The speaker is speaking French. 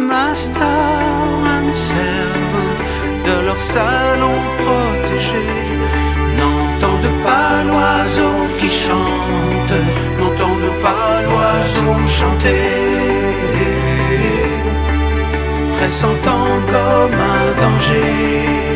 master and servant de leur salon protégé n'entendent pas l'oiseau qui chante, n'entendent pas l'oiseau chanter, pressentant comme un danger